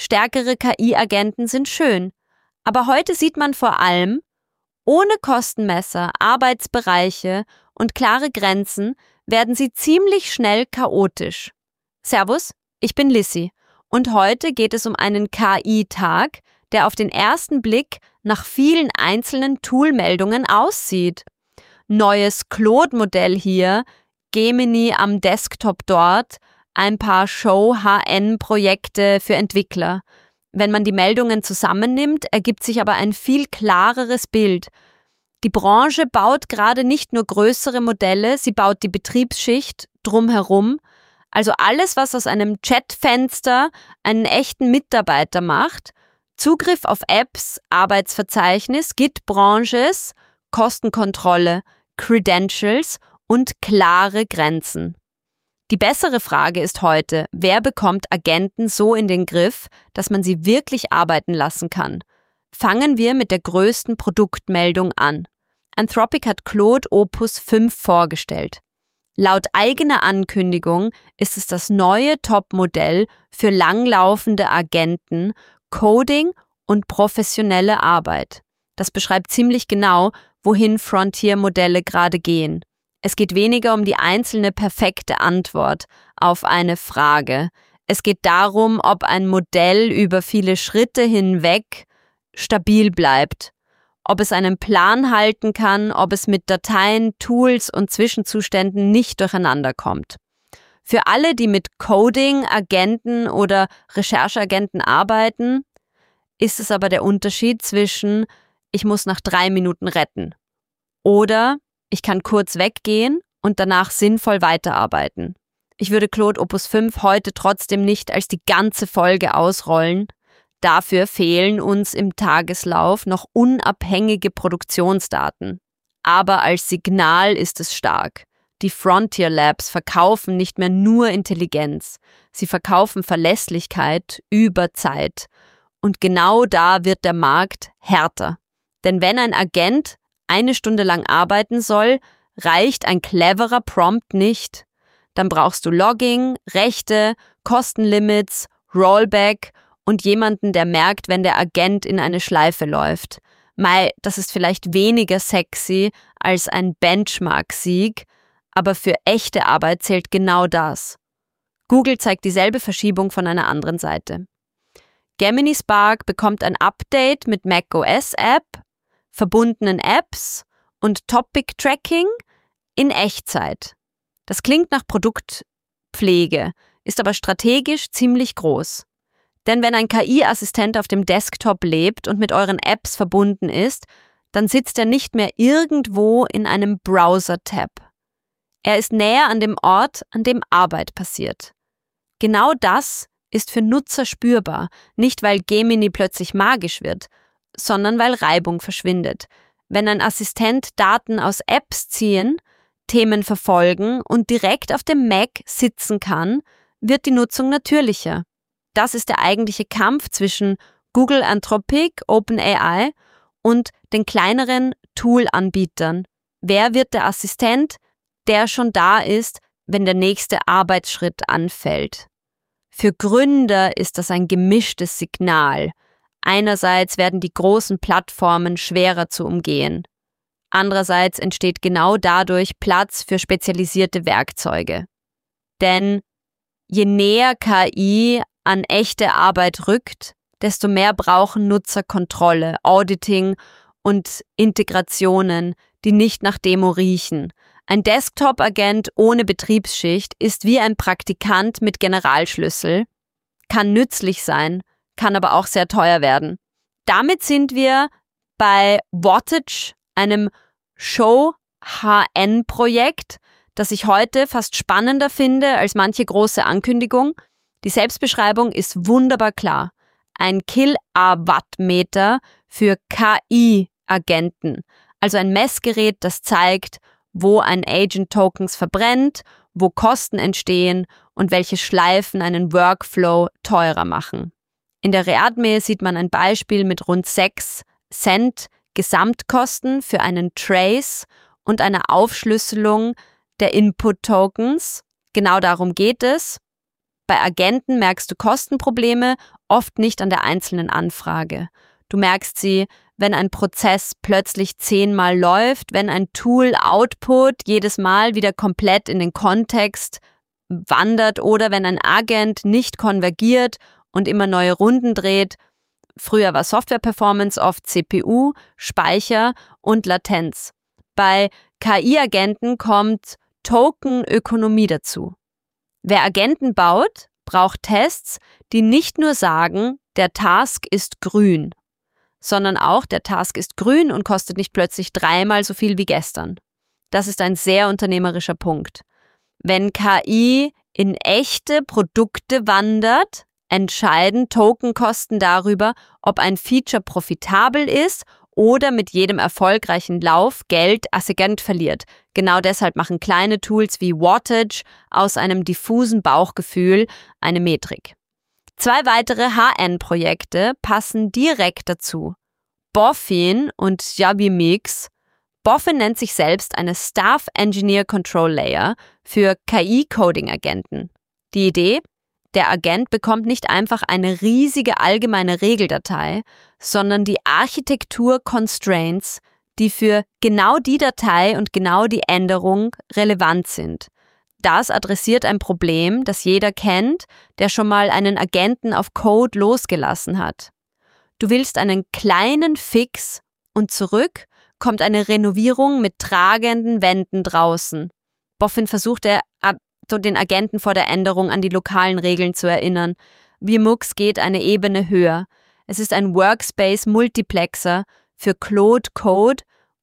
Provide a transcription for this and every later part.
stärkere KI-Agenten sind schön. Aber heute sieht man vor allem, ohne Kostenmesser, Arbeitsbereiche und klare Grenzen werden sie ziemlich schnell chaotisch. Servus, ich bin Lissy und heute geht es um einen KI-Tag, der auf den ersten Blick nach vielen einzelnen Toolmeldungen aussieht. Neues Claude-Modell hier, Gemini am Desktop dort, ein paar Show-HN-Projekte für Entwickler. Wenn man die Meldungen zusammennimmt, ergibt sich aber ein viel klareres Bild. Die Branche baut gerade nicht nur größere Modelle, sie baut die Betriebsschicht drumherum. Also alles, was aus einem Chatfenster einen echten Mitarbeiter macht. Zugriff auf Apps, Arbeitsverzeichnis, Git-Branches, Kostenkontrolle, Credentials und klare Grenzen. Die bessere Frage ist heute, wer bekommt Agenten so in den Griff, dass man sie wirklich arbeiten lassen kann? Fangen wir mit der größten Produktmeldung an. Anthropic hat Claude Opus 5 vorgestellt. Laut eigener Ankündigung ist es das neue Top-Modell für langlaufende Agenten, Coding und professionelle Arbeit. Das beschreibt ziemlich genau, wohin Frontier-Modelle gerade gehen. Es geht weniger um die einzelne perfekte Antwort auf eine Frage. Es geht darum, ob ein Modell über viele Schritte hinweg stabil bleibt, ob es einen Plan halten kann, ob es mit Dateien, Tools und Zwischenzuständen nicht durcheinander kommt. Für alle, die mit Coding, Agenten oder Rechercheagenten arbeiten, ist es aber der Unterschied zwischen ich muss nach 3 Minuten retten oder ich kann kurz weggehen und danach sinnvoll weiterarbeiten. Ich würde Claude Opus 5 heute trotzdem nicht als die ganze Folge ausrollen. Dafür fehlen uns im Tageslauf noch unabhängige Produktionsdaten. Aber als Signal ist es stark. Die Frontier Labs verkaufen nicht mehr nur Intelligenz. Sie verkaufen Verlässlichkeit über Zeit. Und genau da wird der Markt härter. Denn wenn ein Agent 1 Stunde lang arbeiten soll, reicht ein cleverer Prompt nicht. Dann brauchst du Logging, Rechte, Kostenlimits, Rollback und jemanden, der merkt, wenn der Agent in eine Schleife läuft. Mei, das ist vielleicht weniger sexy als ein Benchmark-Sieg, aber für echte Arbeit zählt genau das. Google zeigt dieselbe Verschiebung von einer anderen Seite. Gemini Spark bekommt ein Update mit macOS-App, verbundenen Apps und Topic-Tracking in Echtzeit. Das klingt nach Produktpflege, ist aber strategisch ziemlich groß. Denn wenn ein KI-Assistent auf dem Desktop lebt und mit euren Apps verbunden ist, dann sitzt er nicht mehr irgendwo in einem Browser-Tab. Er ist näher an dem Ort, an dem Arbeit passiert. Genau das ist für Nutzer spürbar, nicht weil Gemini plötzlich magisch wird, sondern weil Reibung verschwindet. Wenn ein Assistent Daten aus Apps ziehen, Themen verfolgen und direkt auf dem Mac sitzen kann, wird die Nutzung natürlicher. Das ist der eigentliche Kampf zwischen Google, Anthropic, OpenAI und den kleineren Tool-Anbietern. Wer wird der Assistent, der schon da ist, wenn der nächste Arbeitsschritt anfällt? Für Gründer ist das ein gemischtes Signal. Einerseits werden die großen Plattformen schwerer zu umgehen. Andererseits entsteht genau dadurch Platz für spezialisierte Werkzeuge. Denn je näher KI an echte Arbeit rückt, desto mehr brauchen Nutzer Kontrolle, Auditing und Integrationen, die nicht nach Demo riechen. Ein Desktop-Agent ohne Betriebsschicht ist wie ein Praktikant mit Generalschlüssel, kann nützlich sein, kann aber auch sehr teuer werden. Damit sind wir bei Wattage, einem Show-HN-Projekt, das ich heute fast spannender finde als manche große Ankündigung. Die Selbstbeschreibung ist wunderbar klar. Ein Kilowattmeter für KI-Agenten, also ein Messgerät, das zeigt, wo ein Agent Tokens verbrennt, wo Kosten entstehen und welche Schleifen einen Workflow teurer machen. In der Readme sieht man ein Beispiel mit rund 6 Cent Gesamtkosten für einen Trace und einer Aufschlüsselung der Input-Tokens. Genau darum geht es. Bei Agenten merkst du Kostenprobleme oft nicht an der einzelnen Anfrage. Du merkst sie, wenn ein Prozess plötzlich 10-mal läuft, wenn ein Tool-Output jedes Mal wieder komplett in den Kontext wandert oder wenn ein Agent nicht konvergiert und immer neue Runden dreht. Früher war Software-Performance oft CPU, Speicher und Latenz. Bei KI-Agenten kommt Tokenökonomie dazu. Wer Agenten baut, braucht Tests, die nicht nur sagen, der Task ist grün, sondern auch, der Task ist grün und kostet nicht plötzlich 3-mal so viel wie gestern. Das ist ein sehr unternehmerischer Punkt. Wenn KI in echte Produkte wandert, entscheiden Tokenkosten darüber, ob ein Feature profitabel ist oder mit jedem erfolgreichen Lauf Geld Agent verliert. Genau deshalb machen kleine Tools wie Wattage aus einem diffusen Bauchgefühl eine Metrik. 2 weitere HN-Projekte passen direkt dazu. Boffin und Yabimix. Boffin nennt sich selbst eine Staff Engineer Control Layer für KI-Coding-Agenten. Die Idee? Der Agent bekommt nicht einfach eine riesige allgemeine Regeldatei, sondern die Architektur-Constraints, die für genau die Datei und genau die Änderung relevant sind. Das adressiert ein Problem, das jeder kennt, der schon mal einen Agenten auf Code losgelassen hat. Du willst einen kleinen Fix und zurück kommt eine Renovierung mit tragenden Wänden draußen. Boffin versucht den Agenten vor der Änderung an die lokalen Regeln zu erinnern. Vmux geht eine Ebene höher. Es ist ein Workspace-Multiplexer für Claude Code,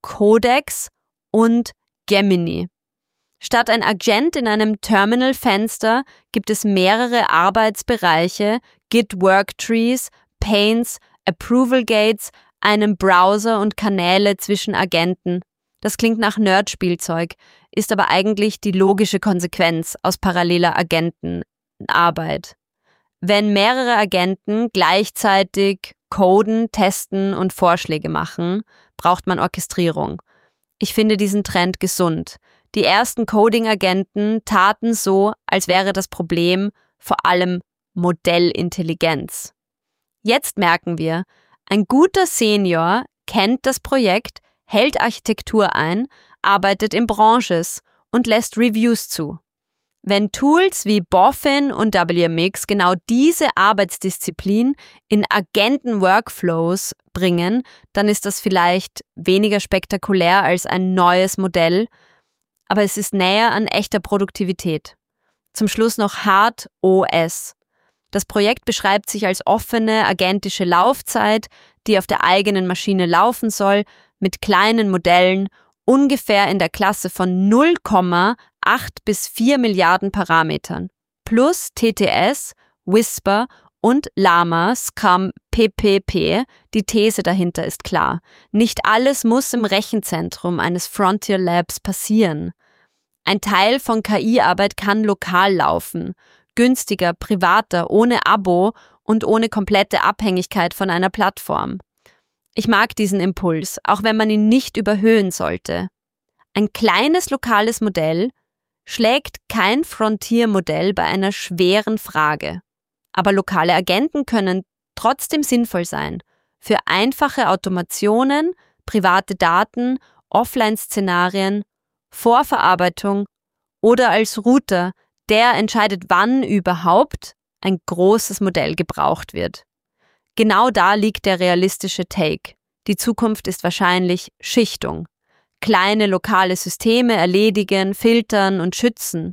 Codex und Gemini. Statt ein Agent in einem Terminal-Fenster gibt es mehrere Arbeitsbereiche, Git-Worktrees, Panes, Approval-Gates, einen Browser und Kanäle zwischen Agenten. Das klingt nach Nerd-Spielzeug, ist aber eigentlich die logische Konsequenz aus paralleler Agentenarbeit. Wenn mehrere Agenten gleichzeitig coden, testen und Vorschläge machen, braucht man Orchestrierung. Ich finde diesen Trend gesund. Die ersten Coding-Agenten taten so, als wäre das Problem vor allem Modellintelligenz. Jetzt merken wir, ein guter Senior kennt das Projekt, hält Architektur ein, arbeitet in Branches und lässt Reviews zu. Wenn Tools wie Boffin und WMX genau diese Arbeitsdisziplin in Agenten-Workflows bringen, dann ist das vielleicht weniger spektakulär als ein neues Modell, aber es ist näher an echter Produktivität. Zum Schluss noch Hard OS. Das Projekt beschreibt sich als offene, agentische Laufzeit, die auf der eigenen Maschine laufen soll, mit kleinen Modellen, ungefähr in der Klasse von 0,8 bis 4 Milliarden Parametern, plus TTS, Whisper und Llama, Scrum, PPP. Die These dahinter ist klar. Nicht alles muss im Rechenzentrum eines Frontier Labs passieren. Ein Teil von KI-Arbeit kann lokal laufen, günstiger, privater, ohne Abo und ohne komplette Abhängigkeit von einer Plattform. Ich mag diesen Impuls, auch wenn man ihn nicht überhöhen sollte. Ein kleines lokales Modell schlägt kein Frontier-Modell bei einer schweren Frage. Aber lokale Agenten können trotzdem sinnvoll sein. Für einfache Automationen, private Daten, Offline-Szenarien, Vorverarbeitung oder als Router, der entscheidet, wann überhaupt ein großes Modell gebraucht wird. Genau da liegt der realistische Take. Die Zukunft ist wahrscheinlich Schichtung. Kleine lokale Systeme erledigen, filtern und schützen.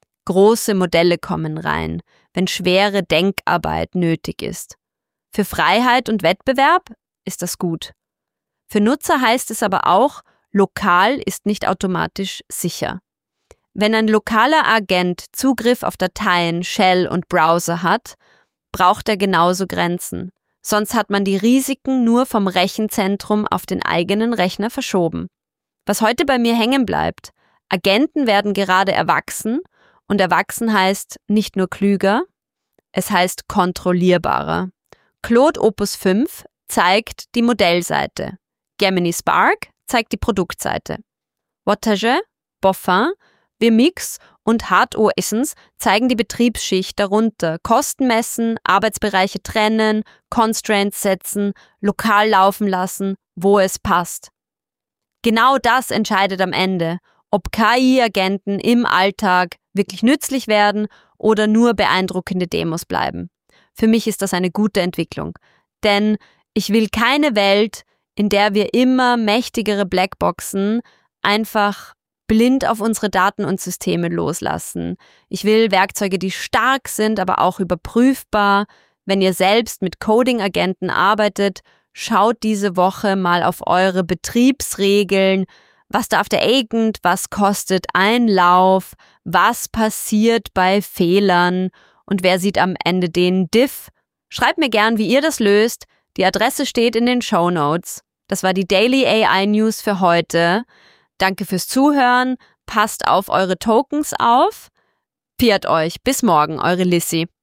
Große Modelle kommen rein, wenn schwere Denkarbeit nötig ist. Für Freiheit und Wettbewerb ist das gut. Für Nutzer heißt es aber auch, lokal ist nicht automatisch sicher. Wenn ein lokaler Agent Zugriff auf Dateien, Shell und Browser hat, braucht er genauso Grenzen. Sonst hat man die Risiken nur vom Rechenzentrum auf den eigenen Rechner verschoben. Was heute bei mir hängen bleibt, Agenten werden gerade erwachsen und erwachsen heißt nicht nur klüger, es heißt kontrollierbarer. Claude Opus 5 zeigt die Modellseite. Gemini Spark zeigt die Produktseite. Wattage, Boffin Wemix und HardOSens zeigen die Betriebsschicht darunter. Kosten messen, Arbeitsbereiche trennen, Constraints setzen, lokal laufen lassen, wo es passt. Genau das entscheidet am Ende, ob KI-Agenten im Alltag wirklich nützlich werden oder nur beeindruckende Demos bleiben. Für mich ist das eine gute Entwicklung, denn ich will keine Welt, in der wir immer mächtigere Blackboxen einfach blind auf unsere Daten und Systeme loslassen. Ich will Werkzeuge, die stark sind, aber auch überprüfbar. Wenn ihr selbst mit Coding-Agenten arbeitet, schaut diese Woche mal auf eure Betriebsregeln. Was darf der Agent? Was kostet ein Lauf? Was passiert bei Fehlern? Und wer sieht am Ende den Diff? Schreibt mir gern, wie ihr das löst. Die Adresse steht in den Shownotes. Das war die Daily AI News für heute. Danke fürs Zuhören. Passt auf eure Tokens auf. Fiat euch. Bis morgen, eure Lissy.